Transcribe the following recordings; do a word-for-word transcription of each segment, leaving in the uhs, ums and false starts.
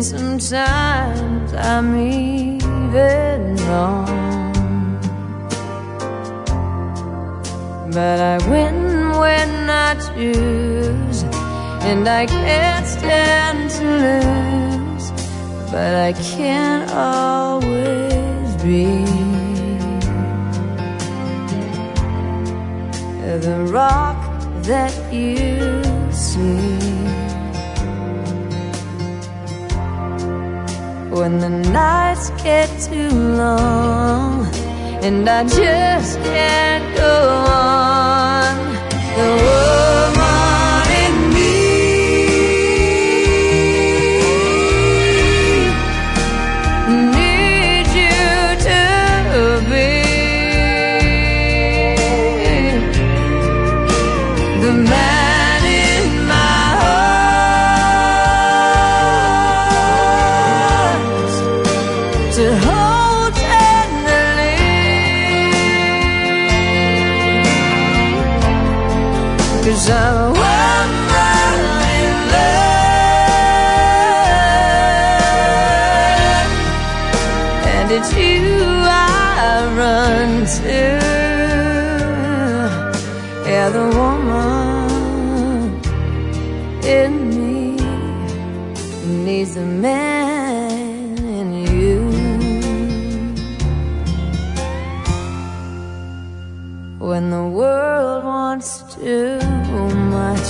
sometimes I'm even wrong, but I win when I choose, and I can't stand to lose, but I can't always be the rock that you see. When the nights get too long and I just can't go on, the woman in me needs you to be the man in my heart to hold tenderly, 'cause I'm a woman in love, and it's you I run to. Yeah, the woman in me needs a man in you. When the world wants too much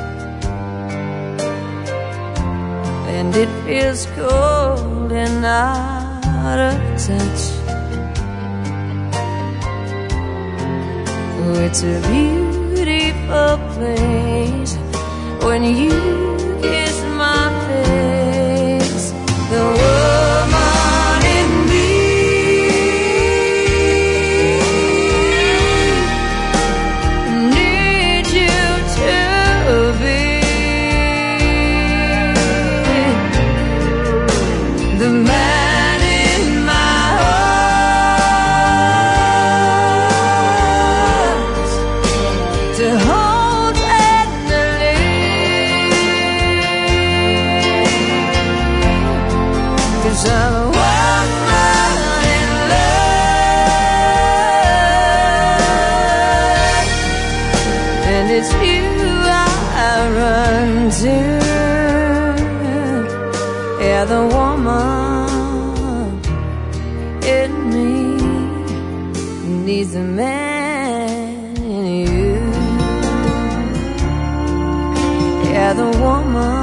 and it feels cold and out of touch, oh, it's a beautiful place when you kiss my face. The woman in me needs you to be the man in my heart to hold tenderly, 'cause I'm a woman in love, and it's you I run to. Yeah, the woman in me needs a man in you. Yeah, the woman